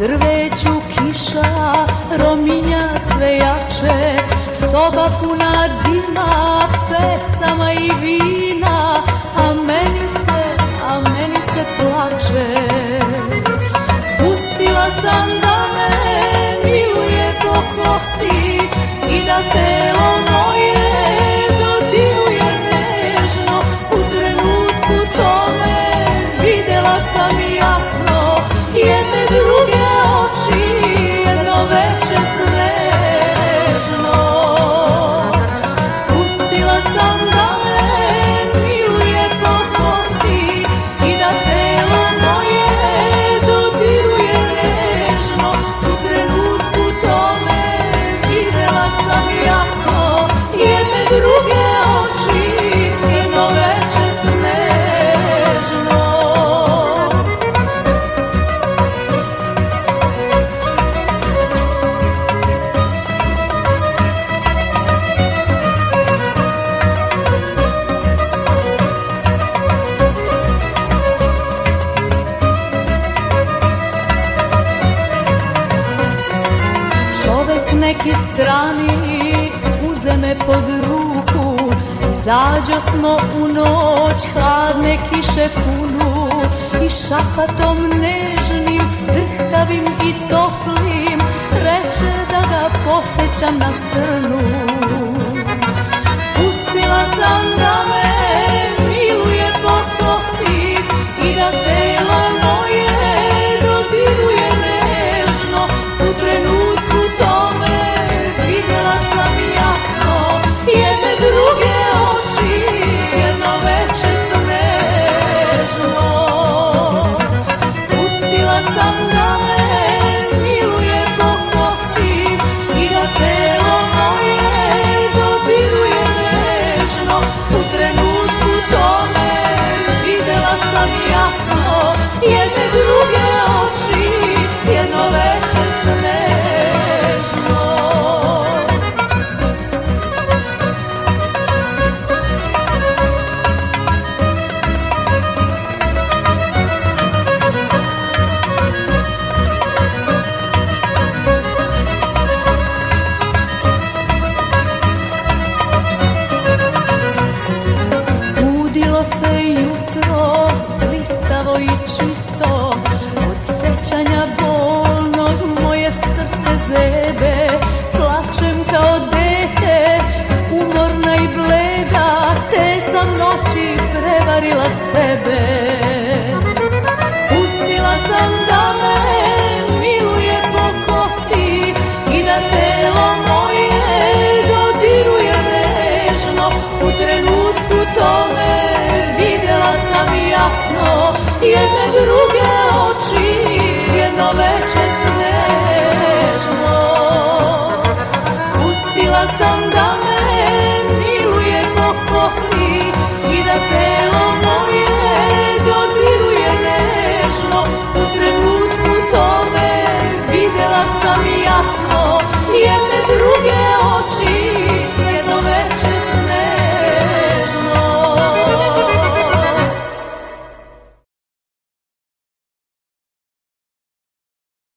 drveću kiša rominja sve jače, soba puna dima, pesama i vina, a meni se plače. Pustila sam da me miluje po kosti i da telo moje dodiruje nežno. U trenutku tome videla sam jasno jedne druge oči, jedno veče snežno. Pustila sam da me miluje po kosti i da telo moje dodiruje nežno. U trenutku tome videla sam jasno jedne druge oči, jedno veče snežno. Čovek neki strani uze me pod ruku, izađosmo u noć hladne kiše punu i šapatom nežnim, drhtavim i toplim reče da ga podsjećam na srnu. Pustila sam da me miluje po kosi i da telo moje dodiruje nežno. U trenutku tome videla sam jasno jedne druge oči, jedno veče snežno. Pustila sam da me miluje po kosi i da telo moje dodiruje nežno. U trenutku tome videla sam jasno jedne druge oči, jedno veče snežno. Budilo se jutro, blistavo i čisto, od sećanja bolnog moje srce zebe. Plačem kao dete, umorna i bleda, te sam noći prevarila sebe. Pustila sam da me miluje po kosi i da telo moje dodiruje nežno. U trenutku tome videla sam jasno jedne druge oči, jedno veče snežno. Pustila sam da